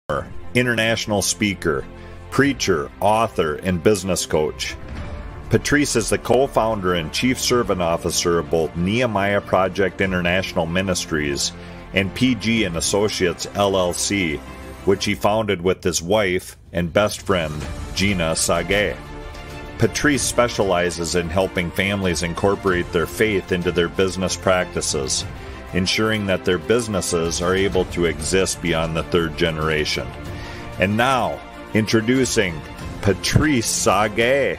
international speaker, preacher, author, and business coach. Patrice is the co-founder and chief servant officer of both Nehemiah Project International Ministries and PG and Associates LLC, which he founded with his wife and best friend, Gina Sage. Patrice specializes in helping families incorporate their faith into their business practices, ensuring that their businesses are able to exist beyond the third generation. And now, introducing Patrice Sage.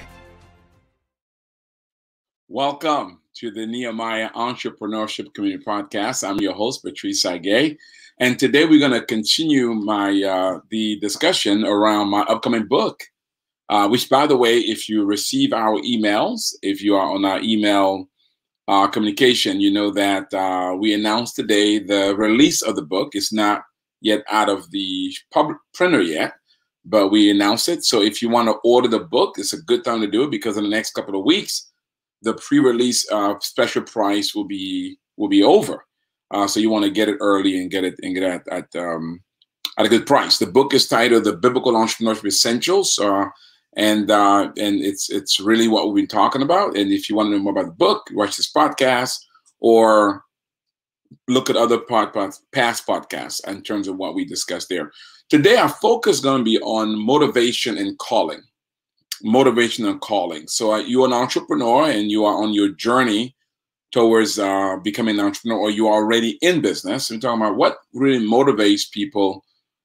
Welcome to the Nehemiah Entrepreneurship Community Podcast. I'm your host, Patrice Sage, and today we're going to continue the discussion around my upcoming book, which, by the way, if you receive our emails, if you are on our email communication, you know that we announced today the release of the book. It's not yet out of the public printer yet, but we announced it. So if you want to order the book, it's a good time to do it because in the next couple of weeks, the pre-release special price will be over. So you want to get it early and get it at a good price. The book is titled "The Biblical Entrepreneurship Essentials," and it's really what we've been talking about. And if you want to know more about the book, watch this podcast or look at other past podcasts in terms of what we discussed there. Today, our focus is going to be on motivation and calling. Motivation and calling. So you're an entrepreneur and you are on your journey towards becoming an entrepreneur, or you are already in business. We're talking about what really motivates people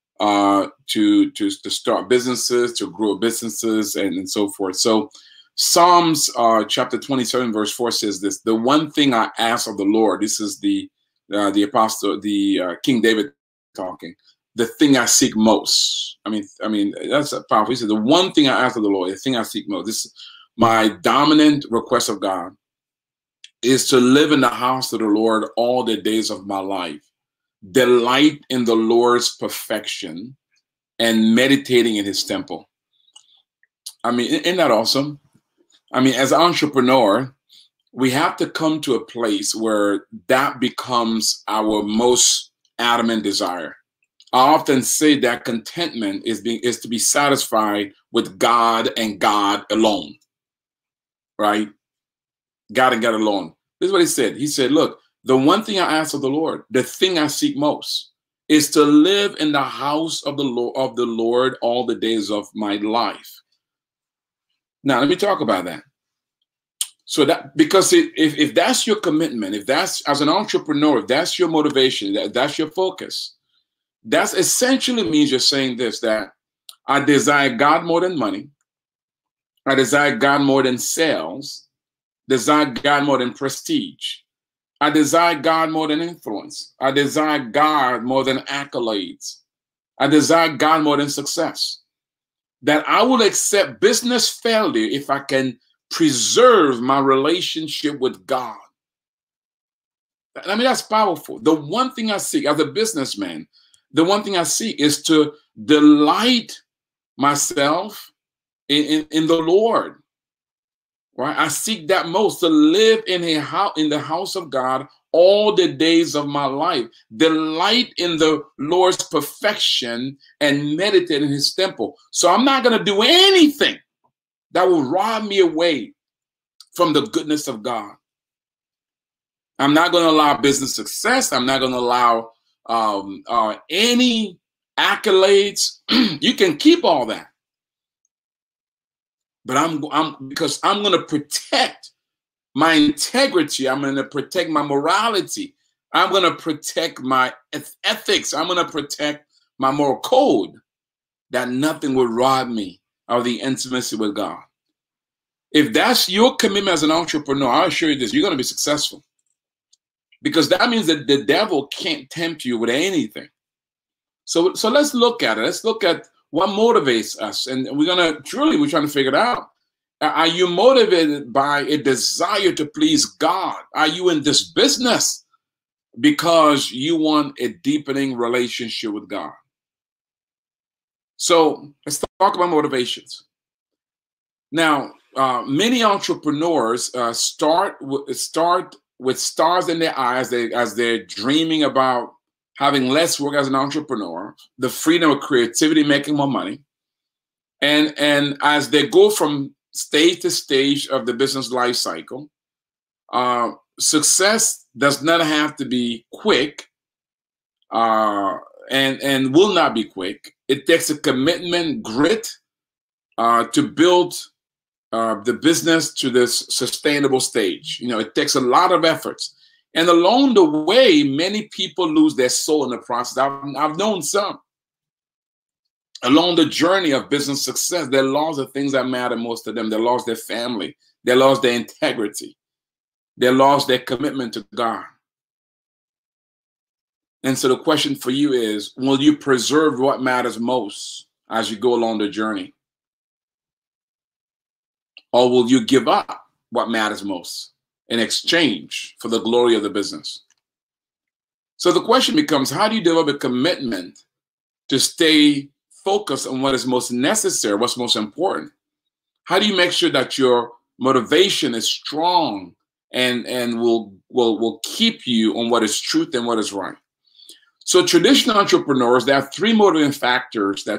to start businesses, to grow businesses, and so forth. So Psalms chapter 27 verse 4 says this: "The one thing I ask of the Lord," this is the apostle, King David talking, "the thing I seek most." I mean that's powerful. He said, "The one thing I ask of the Lord, the thing I seek most." This is my dominant request of God, is to live in the house of the Lord all the days of my life, delight in the Lord's perfection, and meditating in his temple. I mean, isn't that awesome? I mean, as an entrepreneur, we have to come to a place where that becomes our most adamant desire. I often say that contentment is to be satisfied with God and God alone, right? God and God alone. This is what he said. He said, "Look, the one thing I ask of the Lord, the thing I seek most, is to live in the house of the Lord all the days of my life." Now, let me talk about that. So that, because if that's your commitment, if that's, as an entrepreneur, if that's your motivation, that's your focus, that essentially means you're saying this, that I desire God more than money. I desire God more than sales. Desire God more than prestige. I desire God more than influence. I desire God more than accolades. I desire God more than success. That I will accept business failure if I can preserve my relationship with God. I mean, that's powerful. The one thing I seek as a businessman, the one thing I seek is to delight myself in the Lord. Right? I seek that most, to live in the house of God all the days of my life, delight in the Lord's perfection, and meditate in his temple. So I'm not going to do anything that will rob me away from the goodness of God. I'm not going to allow business success. I'm not going to allow any accolades. You can keep all that. But because I'm going to protect my integrity. I'm going to protect my morality. I'm going to protect my ethics. I'm going to protect my moral code, that nothing will rob me of the intimacy with God. If that's your commitment as an entrepreneur, I'll assure you this: you're going to be successful. Because that means that the devil can't tempt you with anything. So let's look at it. Let's look at what motivates us. And we're trying to figure it out. Are you motivated by a desire to please God? Are you in this business because you want a deepening relationship with God? So let's talk about motivations. Now, many entrepreneurs start with stars in their eyes as they're dreaming about having less work as an entrepreneur, the freedom of creativity, making more money. And as they go from stage to stage of the business life cycle, success does not have to be quick and will not be quick. It takes a commitment, grit to build the business to this sustainable stage. You know, it takes a lot of efforts. And along the way, many people lose their soul in the process. I've known some. Along the journey of business success, they lost the things that matter most to them. They lost their family. They lost their integrity. They lost their commitment to God. And so the question for you is, will you preserve what matters most as you go along the journey? Or will you give up what matters most in exchange for the glory of the business? So the question becomes, how do you develop a commitment to stay focused on what is most necessary, what's most important? How do you make sure that your motivation is strong and will keep you on what is truth and what is right? So traditional entrepreneurs, there are three motivating factors that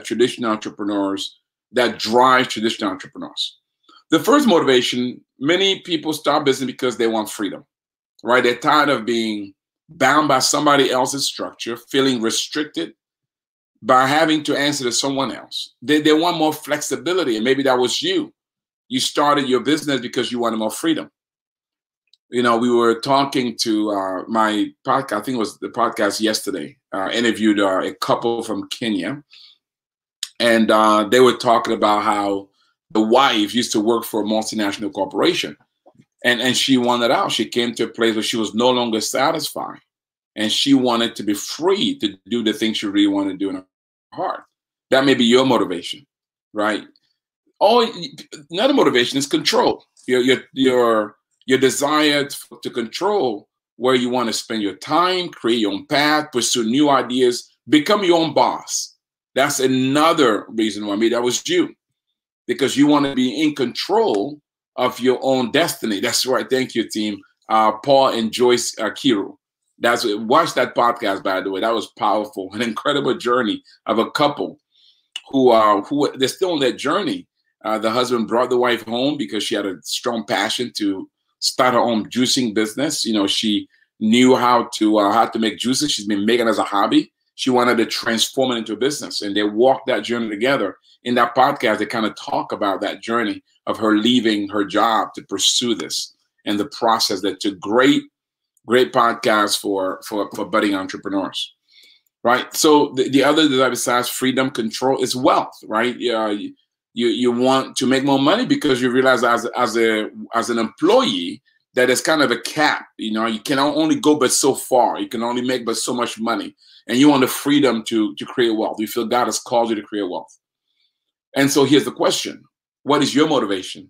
drive traditional entrepreneurs. The first motivation, many people start business because they want freedom, right? They're tired of being bound by somebody else's structure, feeling restricted by having to answer to someone else. They want more flexibility, and maybe that was you. You started your business because you wanted more freedom. You know, we were talking to my podcast, I think it was the podcast yesterday, interviewed a couple from Kenya, and they were talking about how the wife used to work for a multinational corporation, and she wanted out. She came to a place where she was no longer satisfied, and she wanted to be free to do the things she really wanted to do in her heart. That may be your motivation, right? Another motivation is control. Your desire to control where you want to spend your time, create your own path, pursue new ideas, become your own boss. That's another reason why. Maybe that was you, because you want to be in control of your own destiny. That's right. Thank you, team. Paul and Joyce Kiru. Watch that podcast, by the way. That was powerful. An incredible journey of a couple who they're still on that journey. The husband brought the wife home because she had a strong passion to start her own juicing business. You know, she knew how to make juices. She's been making it as a hobby. She wanted to transform it into a business, and they walked that journey together. In that podcast, they kind of talk about that journey of her leaving her job to pursue this and the process that took great podcast for budding entrepreneurs, right? So the other desire besides freedom, control is wealth, right? You want to make more money because you realize as an employee that there's kind of a cap. You know, you can only go but so far. You can only make but so much money, and you want the freedom to create wealth. You feel God has called you to create wealth. And so here's the question: what is your motivation?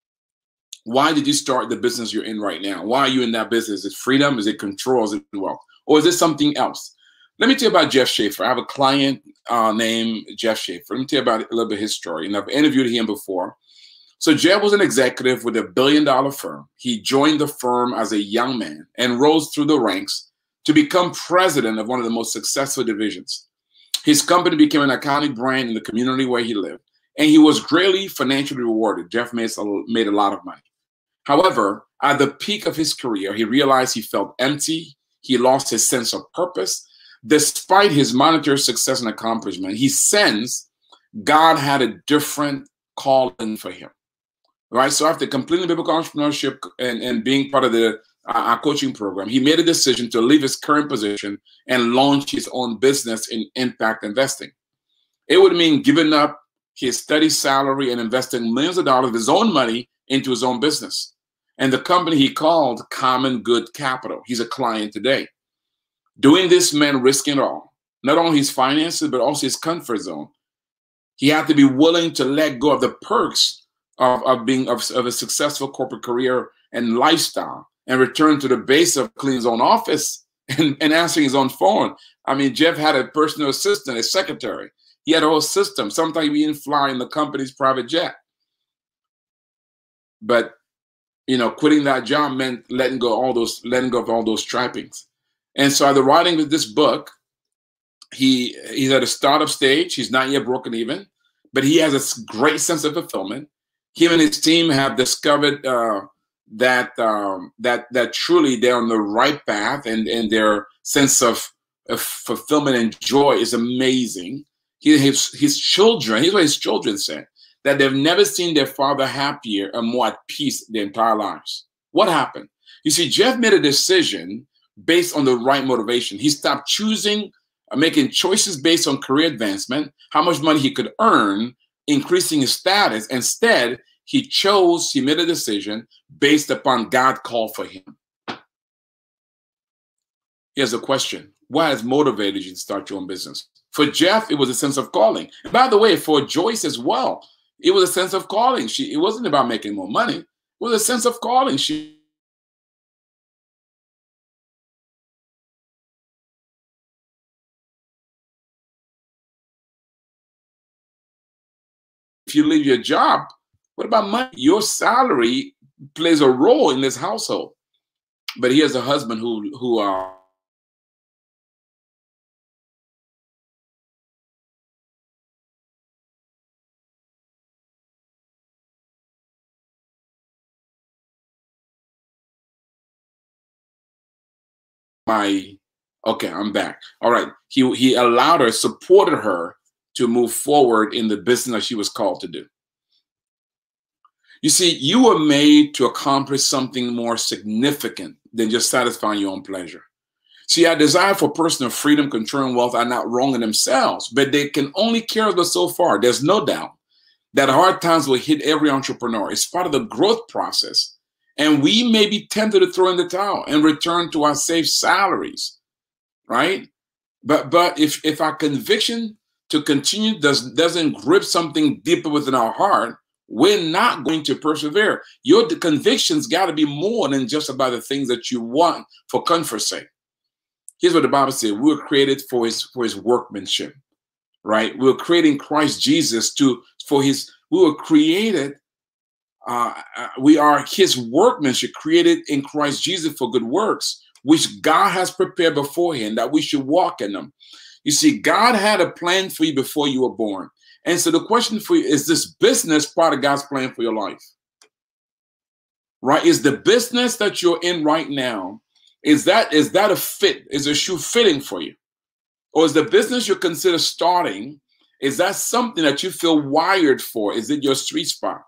Why did you start the business you're in right now? Why are you in that business? Is it freedom? Is it control? Is it wealth? Or is it something else? Let me tell you about Jeff Schaefer. I have a client named Jeff Schaefer. Let me tell you about a little bit of his story. And I've interviewed him before. So Jeff was an executive with $1 billion firm. He joined the firm as a young man and rose through the ranks to become president of one of the most successful divisions. His company became an iconic brand in the community where he lived, and he was greatly financially rewarded. Jeff made a lot of money. However, at the peak of his career, he realized he felt empty. He lost his sense of purpose. Despite his monetary success and accomplishment, he sensed God had a different calling for him, right? So after completing biblical entrepreneurship and being part of our coaching program, he made a decision to leave his current position and launch his own business in impact investing. It would mean giving up his steady salary and investing millions of dollars of his own money into his own business. And the company he called Common Good Capital. He's a client today. Doing this meant risking it all, not only his finances, but also his comfort zone. He had to be willing to let go of the perks of a successful corporate career and lifestyle and return to the base of cleaning his own office and answering his own phone. I mean, Jeff had a personal assistant, a secretary. He had a whole system. Sometimes he didn't fly in the company's private jet. But you know, quitting that job meant letting go of all those trappings. And so, after writing this book, He's at a startup stage. He's not yet broken even, but he has a great sense of fulfillment. Him and his team have discovered that truly they're on the right path, and their sense of fulfillment and joy is amazing. His children, here's what his children said, that they've never seen their father happier and more at peace their entire lives. What happened? You see, Jeff made a decision based on the right motivation. He stopped making choices based on career advancement, how much money he could earn, increasing his status. Instead, he made a decision based upon God's call for him. Here's a question. What has motivated you to start your own business? For Jeff, it was a sense of calling. And by the way, for Joyce as well, it was a sense of calling. It wasn't about making more money. It was a sense of calling. If you leave your job, what about money? Your salary plays a role in this household. But here's a husband who okay, I'm back. All right. He allowed her, supported her to move forward in the business that she was called to do. You see, you were made to accomplish something more significant than just satisfying your own pleasure. See, our desire for personal freedom, control, and wealth are not wrong in themselves, but they can only carry us so far. There's no doubt that hard times will hit every entrepreneur. It's part of the growth process. And we may be tempted to throw in the towel and return to our safe salaries, right? But if our conviction to continue doesn't grip something deeper within our heart, we're not going to persevere. Your convictions got to be more than just about the things that you want for comfort's sake. Here's what the Bible says: we were created for his workmanship, right? We were creating Christ Jesus we were created. We are his workmanship, created in Christ Jesus for good works, which God has prepared beforehand that we should walk in them. You see, God had a plan for you before you were born. And so the question for you is, this business part of God's plan for your life? Right? Is the business that you're in right now, is that a fit? Is a shoe fitting for you? Or is the business you consider starting, is that something that you feel wired for? Is it your sweet spot?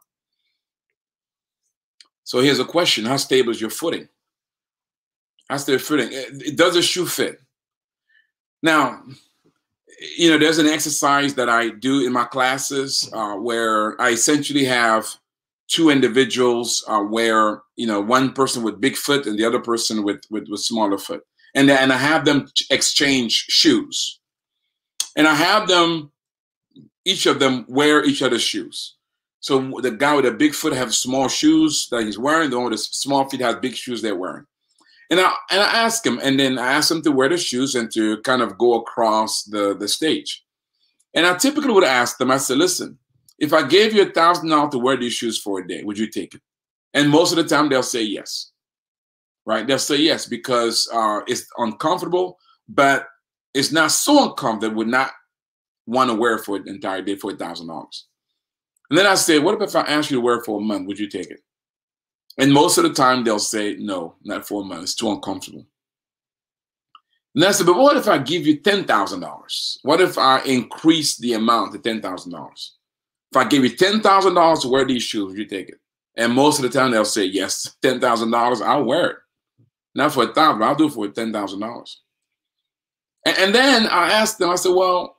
So here's a question: how stable is your footing? How stable footing? Does a shoe fit? Now, there's an exercise that I do in my classes where I essentially have two individuals where, one person with big foot and the other person with smaller foot. And I have them exchange shoes. And I have them, each of them wear each other's shoes. So the guy with a big foot has small shoes that he's wearing. The one with the small feet has big shoes they're wearing. And I ask him, and then I ask him to wear the shoes and to kind of go across the stage. And I typically would ask them, I said, listen, if I gave you $1,000 to wear these shoes for a day, would you take it? And most of the time they'll say yes, right? They'll say yes because it's uncomfortable, but it's not so uncomfortable, would not want to wear it for an entire day for $1,000. And then I say, what if I ask you to wear it for a month? Would you take it? And most of the time they'll say, no, not for a month. It's too uncomfortable. And I said, but what if I give you $10,000? What if I increase the amount to $10,000? If I give you $10,000 to wear these shoes, would you take it? And most of the time they'll say, yes, $10,000, I'll wear it. Not for $1,000, I'll do it for $10,000. And then I asked them, I said, well,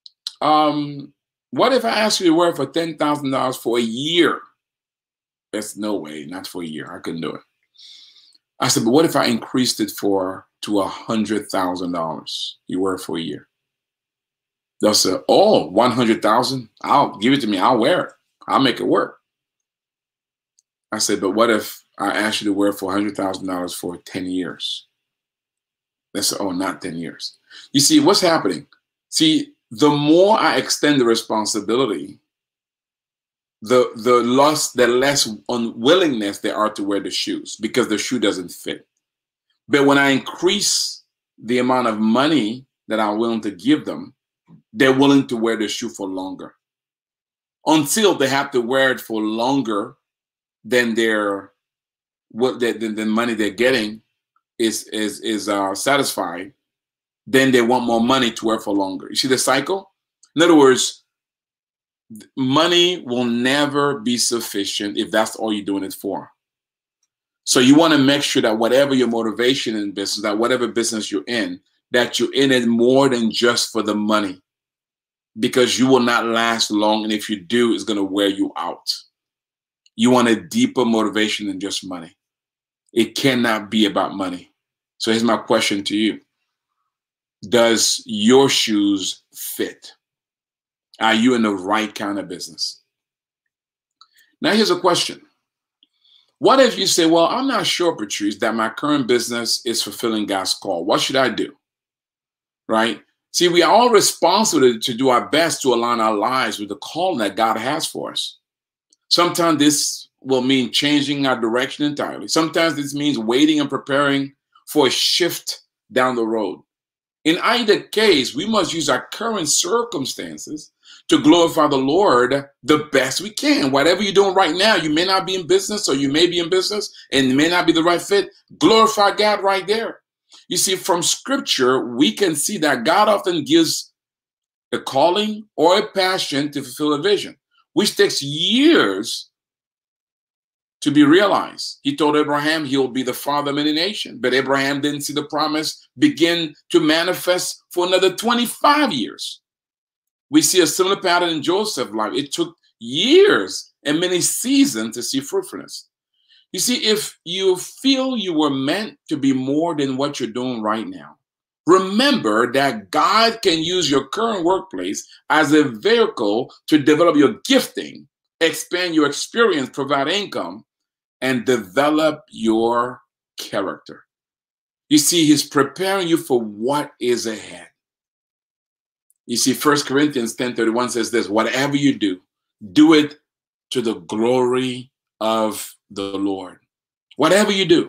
what if I asked you to wear it for $10,000 for a year? There's no way, not for a year. I couldn't do it. I said, but what if I increased it to $100,000? You wear it for a year. They'll say, oh, $100,000? I'll give it to me. I'll wear it. I'll make it work. I said, but what if I asked you to wear it for $100,000 for 10 years? They said, oh, not 10 years. You see, what's happening? See, the more I extend the responsibility, the less unwillingness there are to wear the shoes because the shoe doesn't fit. But when I increase the amount of money that are willing to give them, they're willing to wear the shoe for longer. Until they have to wear it for longer than the money they're getting is satisfied, then they want more money to wear for longer. You see the cycle? In other words, money will never be sufficient if that's all you're doing it for. So you want to make sure that whatever your motivation in business, that whatever business you're in, that you're in it more than just for the money, because you will not last long. And if you do, it's going to wear you out. You want a deeper motivation than just money. It cannot be about money. So here's my question to you. Does your shoes fit? Are you in the right kind of business? Now here's a question. What if you say, well, I'm not sure, Patrice, that my current business is fulfilling God's call. What should I do? Right? See, we are all responsible to do our best to align our lives with the calling that God has for us. Sometimes this will mean changing our direction entirely. Sometimes this means waiting and preparing for a shift down the road. In either case, we must use our current circumstances to glorify the Lord the best we can. Whatever you're doing right now, you may not be in business, or you may be in business and it may not be the right fit. Glorify God right there. You see, from scripture, we can see that God often gives a calling or a passion to fulfill a vision, which takes years to be realized. He told Abraham he will be the father of many nations, but Abraham didn't see the promise begin to manifest for another 25 years. We see a similar pattern in Joseph's life. It took years and many seasons to see fruitfulness. You see, if you feel you were meant to be more than what you're doing right now, remember that God can use your current workplace as a vehicle to develop your gifting, expand your experience, provide income, and develop your character. You see, he's preparing you for what is ahead. You see, 1 Corinthians 10:31 says this: whatever you do, do it to the glory of the Lord. Whatever you do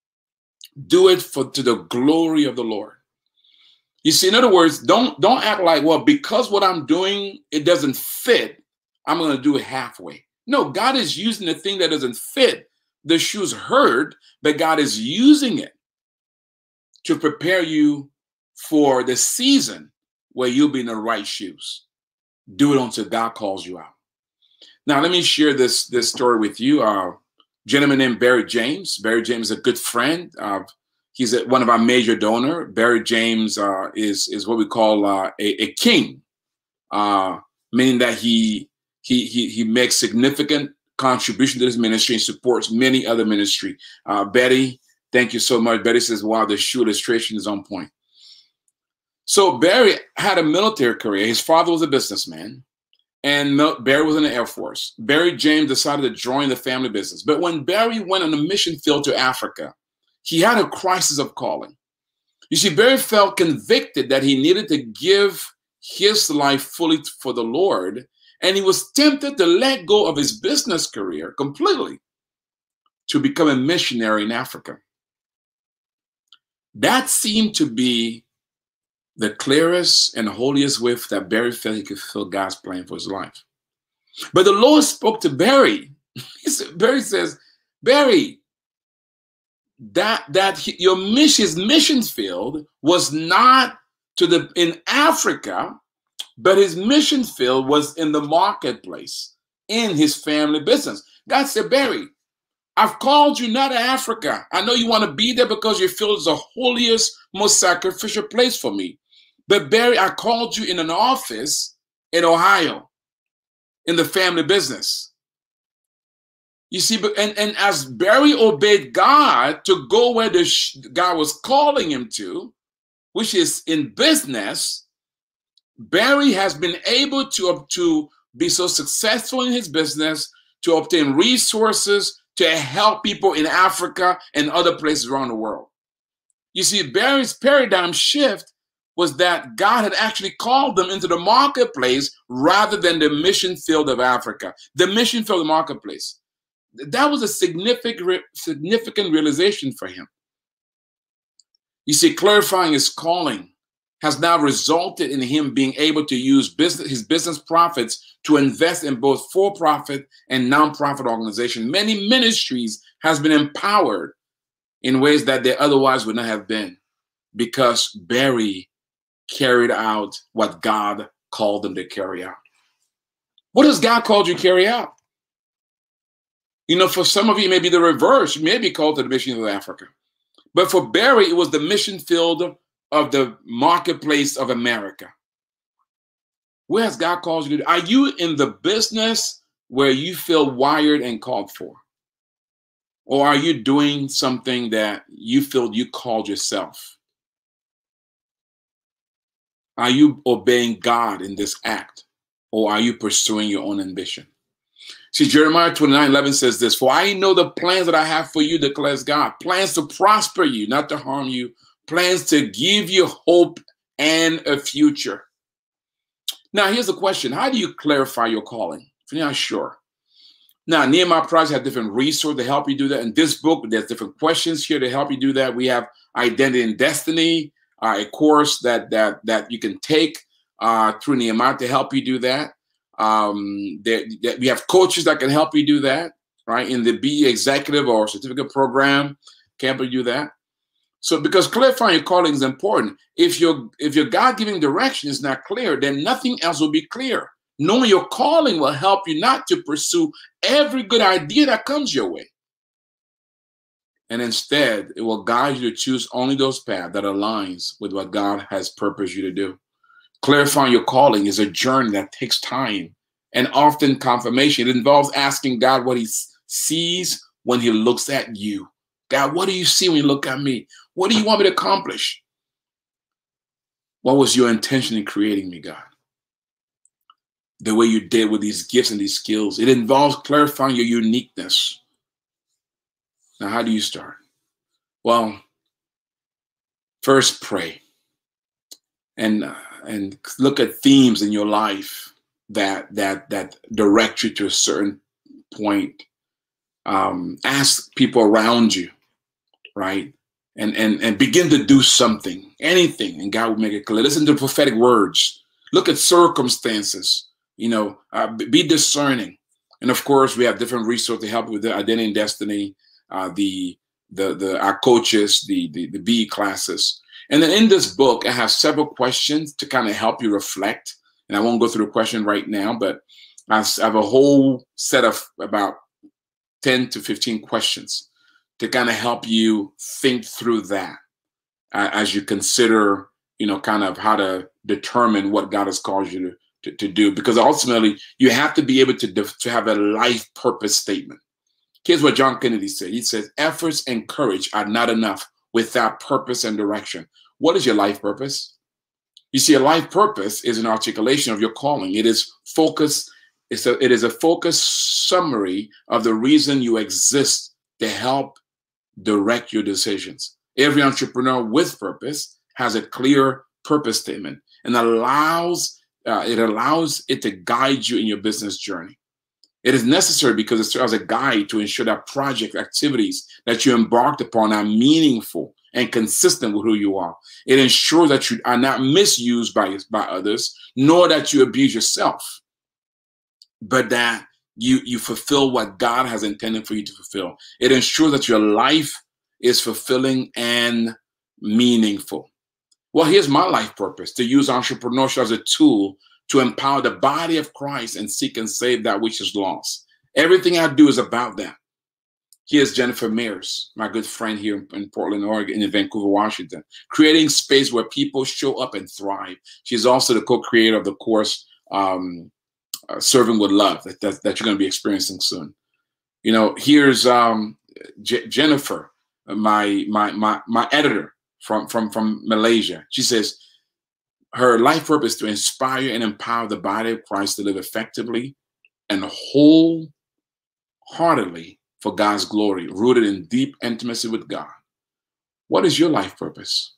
it to the glory of the Lord. You see, in other words, don't act like, well, because what I'm doing, it doesn't fit, I'm going to do it halfway. No, God is using the thing that doesn't fit. The shoes hurt, but God is using it to prepare you for the season where you'll be in the right shoes. Do it until God calls you out. Now, let me share this story with you. A gentleman named Barry James. Barry James is a good friend. He's one of our major donors. Barry James is what we call a king, meaning that he makes significant contribution to this ministry and supports many other ministry. Betty, thank you so much. Betty says, wow, the shoe illustration is on point. So Barry had a military career. His father was a businessman, and Barry was in the Air Force. Barry James decided to join the family business. But when Barry went on a mission field to Africa, he had a crisis of calling. You see, Barry felt convicted that he needed to give his life fully for the Lord, and he was tempted to let go of his business career completely to become a missionary in Africa. That seemed to be the clearest and holiest way that Barry felt he could fulfill God's plan for his life. But the Lord spoke to Barry. Barry says, Barry, his mission field was not in Africa, but his mission field was in the marketplace, in his family business. God said, Barry, I've called you not to Africa. I know you want to be there because you feel it's the holiest, most sacrificial place for me. But Barry, I called you in an office in Ohio, in the family business. You see, and as Barry obeyed God to go where God was calling him to, which is in business, Barry has been able to be so successful in his business, to obtain resources, to help people in Africa and other places around the world. You see, Barry's paradigm shift was that God had actually called them into the marketplace rather than the mission field of Africa, the mission field of the marketplace. That was a significant realization for him. You see, clarifying his calling has now resulted in him being able to use his business profits to invest in both for-profit and nonprofit organizations. Many ministries has been empowered in ways that they otherwise would not have been, because Barry carried out what God called them to carry out. What has God called you to carry out? You know, for some of you, it may be the reverse. You may be called to the mission of Africa. But for Barry, it was the mission field of the marketplace of America. Where has God called you to? Are you in the business where you feel wired and called for? Or are you doing something that you feel you called yourself? Are you obeying God in this act? Or are you pursuing your own ambition? See, Jeremiah 29:11 says this, "For I know the plans that I have for you, declares God, plans to prosper you, not to harm you, plans to give you hope and a future." Now, here's the question. How do you clarify your calling? If you're not sure. Now, Nehemiah Project has different resources to help you do that. In this book, there's different questions here to help you do that. We have Identity and Destiny, a course that you can take through Nehemiah to help you do that. We have coaches that can help you do that, right? In the BE Executive or Certificate Program, can help you do that. So, because clarifying your calling is important. If your God-given direction is not clear, then nothing else will be clear. Knowing your calling will help you not to pursue every good idea that comes your way. And instead, it will guide you to choose only those paths that aligns with what God has purposed you to do. Clarifying your calling is a journey that takes time and often confirmation. It involves asking God what he sees when he looks at you. God, what do you see when you look at me? What do you want me to accomplish? What was your intention in creating me, God? The way you did with these gifts and these skills. It involves clarifying your uniqueness. Now, how do you start? Well, first pray and look at themes in your life that direct you to a certain point. Ask people around you, right? And begin to do something, anything, and God will make it clear. Listen to prophetic words. Look at circumstances. You know, be discerning. And of course, we have different resources to help with the Identity and Destiny, our coaches, the BE classes. And then in this book, I have several questions to kind of help you reflect. And I won't go through the question right now, but I have a whole set of about 10 to 15 questions to kind of help you think through that as you consider, you know, kind of how to determine what God has called you to do. Because ultimately, you have to be able to have a life purpose statement. Here's what John Kennedy said. He says, efforts and courage are not enough without purpose and direction. What is your life purpose? You see, a life purpose is an articulation of your calling. It is focus. It is a focused summary of the reason you exist to help direct your decisions. Every entrepreneur with purpose has a clear purpose statement and allows it to guide you in your business journey. It is necessary because it serves as a guide to ensure that project activities that you embarked upon are meaningful and consistent with who you are. It ensures that you are not misused by others, nor that you abuse yourself, but that you fulfill what God has intended for you to fulfill. It ensures that your life is fulfilling and meaningful. Well, here's my life purpose: to use entrepreneurship as a tool to empower the body of Christ and seek and save that which is lost. Everything I do is about that. Here's Jennifer Mears, my good friend here in Portland, Oregon, in Vancouver, Washington, creating space where people show up and thrive. She's also the co-creator of the course, Serving with Love, that you're going to be experiencing soon. You know, here's Jennifer, my editor from Malaysia. She says her life purpose is to inspire and empower the body of Christ to live effectively and wholeheartedly for God's glory, rooted in deep intimacy with God. What is your life purpose?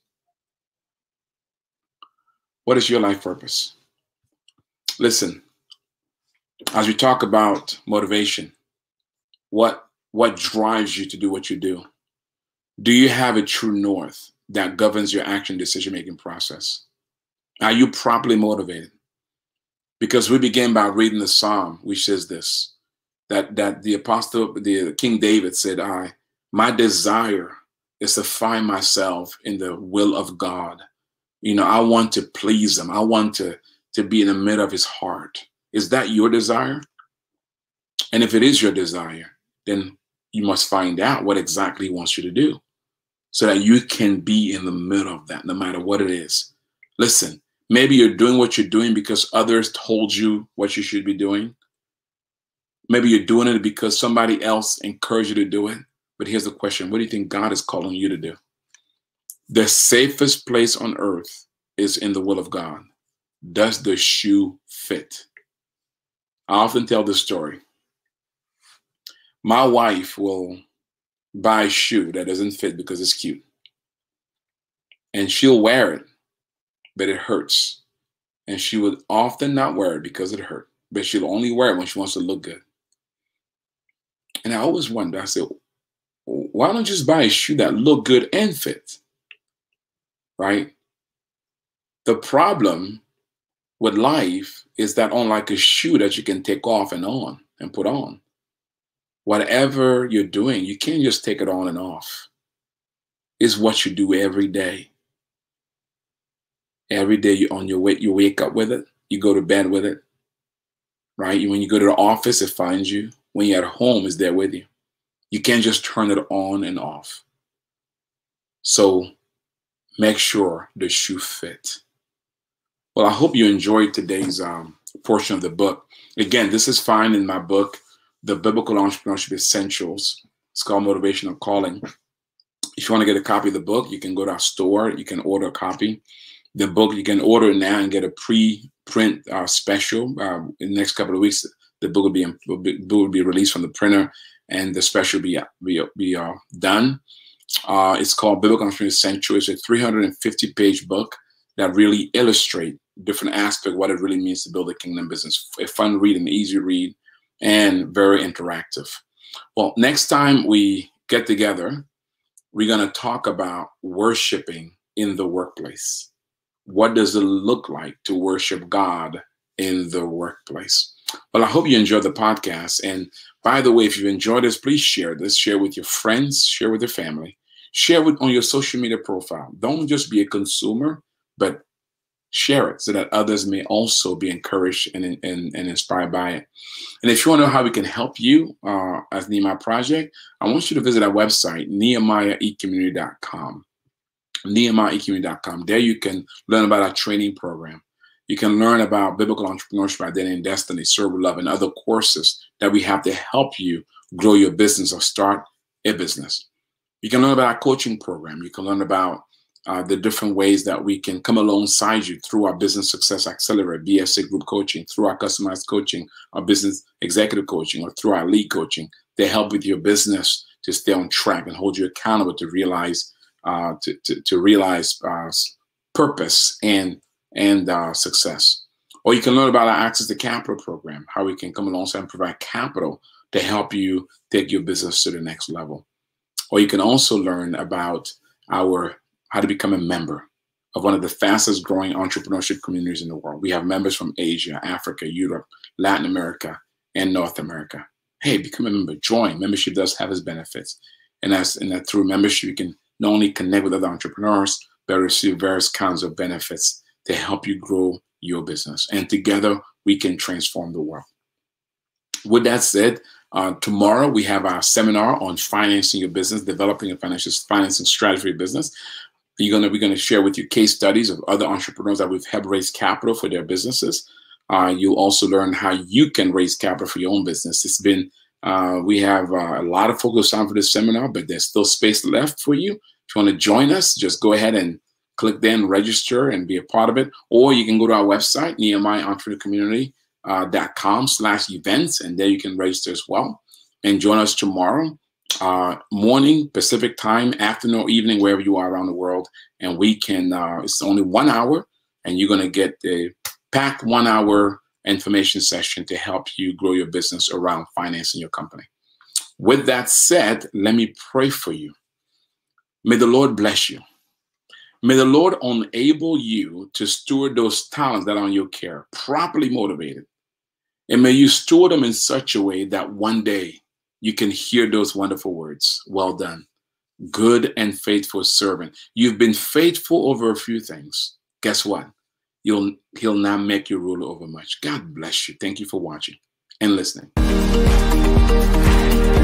What is your life purpose? Listen, as we talk about motivation, what drives you to do what you do? Do you have a true north that governs your action decision-making process? Are you properly motivated? Because we begin by reading the Psalm, which says this, that the King David said, my desire is to find myself in the will of God. You know, I want to please him. I want to be in the middle of his heart. Is that your desire? And if it is your desire, then you must find out what exactly he wants you to do so that you can be in the middle of that, no matter what it is. Listen, maybe you're doing what you're doing because others told you what you should be doing. Maybe you're doing it because somebody else encouraged you to do it. But here's the question. What do you think God is calling you to do? The safest place on earth is in the will of God. Does the shoe fit? I often tell this story. My wife will buy a shoe that doesn't fit because it's cute. And she'll wear it, but it hurts. And she would often not wear it because it hurt. But she'll only wear it when she wants to look good. And I always wonder, I said, why don't you just buy a shoe that look good and fit? Right? The problem with life is that unlike a shoe that you can take off and on and put on, whatever you're doing, you can't just take it on and off. It's what you do every day. Every day you wake up with it. You go to bed with it. Right? When you go to the office, it finds you. When you're at home, it's there with you. You can't just turn it on and off. So make sure the shoe fits. Well, I hope you enjoyed today's portion of the book. Again, this is found in my book, The Biblical Entrepreneurship Essentials. It's called Motivational Calling. If you want to get a copy of the book, you can go to our store. You can order a copy. The book, you can order it now and get a pre-print special. In the next couple of weeks, the book will be released from the printer, and the special will be done. It's called Biblical Entrepreneurship Essentials. It's a 350-page book that really illustrates different aspects of what it really means to build a kingdom business. A fun read, an easy read, and very interactive. Well, next time we get together, we're going to talk about worshiping in the workplace. What does it look like to worship God in the workplace? Well, I hope you enjoyed the podcast. And by the way, if you've enjoyed this, please share this. Share with your friends. Share with your family. Share it on your social media profile. Don't just be a consumer, but share it so that others may also be encouraged and inspired by it. And if you want to know how we can help you as Nehemiah Project, I want you to visit our website, NehemiahEcommunity.com. NehemiahEcommunity.com. There you can learn about our training program. You can learn about biblical entrepreneurship, identity, and destiny, serve with love, and other courses that we have to help you grow your business or start a business. You can learn about our coaching program. You can learn about the different ways that we can come alongside you through our Business Success Accelerator, BSA group coaching, through our customized coaching, our business executive coaching, or through our lead coaching. They help with your business to stay on track and hold you accountable to realize purpose and success. Or you can learn about our Access to Capital program, how we can come alongside and provide capital to help you take your business to the next level. Or you can also learn about how to become a member of one of the fastest growing entrepreneurship communities in the world. We have members from Asia, Africa, Europe, Latin America, and North America. Hey, become a member, join. Membership does have its benefits. And that through membership, you can not only connect with other entrepreneurs, but receive various kinds of benefits to help you grow your business. And together, we can transform the world. With that said, tomorrow we have our seminar on financing your business, developing a financing strategy for your business. We're going to share with you case studies of other entrepreneurs that we've helped raise capital for their businesses. You'll also learn how you can raise capital for your own business. It's been we have a lot of focus on for this seminar, but there's still space left for you. If you want to join us, just go ahead and click there and register and be a part of it. Or you can go to our website, NehemiahEntrepreneurCommunity.com/events, and there you can register as well. And join us tomorrow, morning, Pacific time, afternoon, or evening, wherever you are around the world. And we can, it's only 1 hour, and you're going to get a packed 1 hour information session to help you grow your business around financing your company. With that said, let me pray for you. May the Lord bless you. May the Lord enable you to steward those talents that are in your care, properly motivated. And may you steward them in such a way that one day you can hear those wonderful words. Well done, good and faithful servant. You've been faithful over a few things. Guess what? He'll now make you ruler over much. God bless you. Thank you for watching and listening.